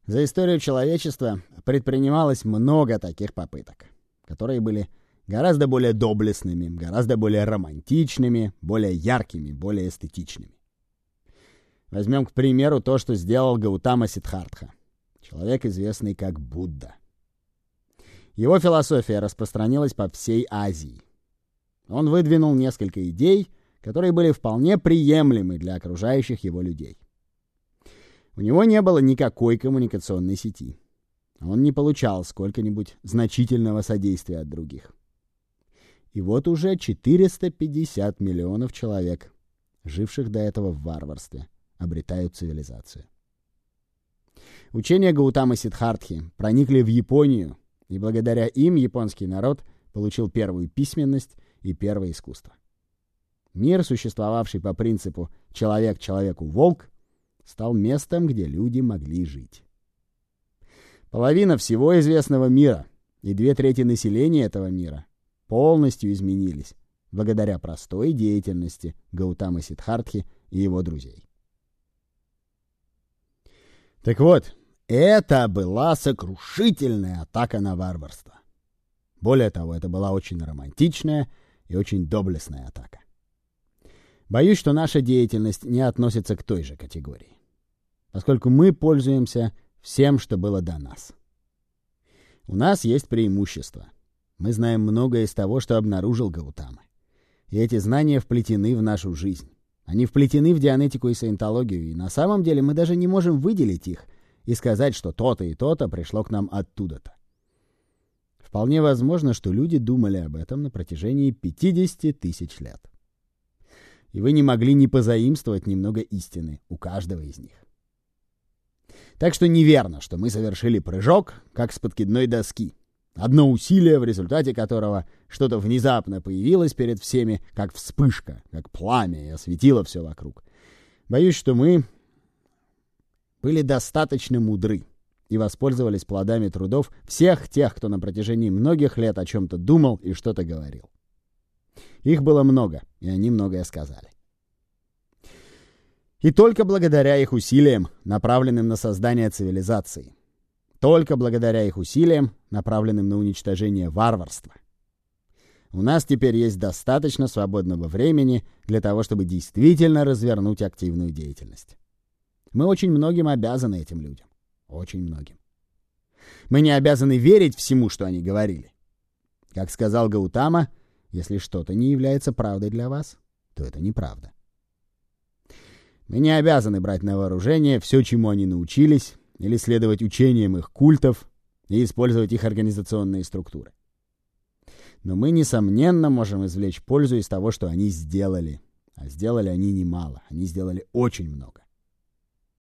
За историю человечества предпринималось много таких попыток, которые были гораздо более доблестными, гораздо более романтичными, более яркими, более эстетичными. Возьмем, к примеру, то, что сделал Гаутама Сиддхартха, человек, известный как Будда. Его философия распространилась по всей Азии. Он выдвинул несколько идей, которые были вполне приемлемы для окружающих его людей. У него не было никакой коммуникационной сети. Он не получал сколько-нибудь значительного содействия от других. И вот уже 450 миллионов человек, живших до этого в варварстве, обретают цивилизацию. Учения Гаутамы Сиддхартхи проникли в Японию, и благодаря им японский народ получил первую письменность и первое искусство. Мир, существовавший по принципу «человек человеку волк», стал местом, где люди могли жить. Половина всего известного мира и 2/3 населения этого мира полностью изменились благодаря простой деятельности Гаутамы Сиддхартхи и его друзей. Так вот, это была сокрушительная атака на варварство. Более того, это была очень романтичная и очень доблестная атака. Боюсь, что наша деятельность не относится к той же категории, поскольку мы пользуемся всем, что было до нас. У нас есть преимущество. Мы знаем многое из того, что обнаружил Гаутама. И эти знания вплетены в нашу жизнь. Они вплетены в дианетику и саентологию, и на самом деле мы даже не можем выделить их и сказать, что то-то и то-то пришло к нам оттуда-то. Вполне возможно, что люди думали об этом на протяжении 50 тысяч лет. И вы не могли не позаимствовать немного истины у каждого из них. Так что неверно, что мы совершили прыжок, как с подкидной доски. Одно усилие, в результате которого что-то внезапно появилось перед всеми, как вспышка, как пламя, и осветило все вокруг. Боюсь, что мы были достаточно мудры и воспользовались плодами трудов всех тех, кто на протяжении многих лет о чем-то думал и что-то говорил. Их было много, и они многое сказали. И только благодаря их усилиям, направленным на создание цивилизации, только благодаря их усилиям, направленным на уничтожение варварства, у нас теперь есть достаточно свободного времени для того, чтобы действительно развернуть активную деятельность. Мы очень многим обязаны этим людям. Очень многим. Мы не обязаны верить всему, что они говорили. Как сказал Гаутама, если что-то не является правдой для вас, то это неправда. Мы не обязаны брать на вооружение все, чему они научились, или следовать учениям их культов и использовать их организационные структуры. Но мы, несомненно, можем извлечь пользу из того, что они сделали. А сделали они немало. Они сделали очень много.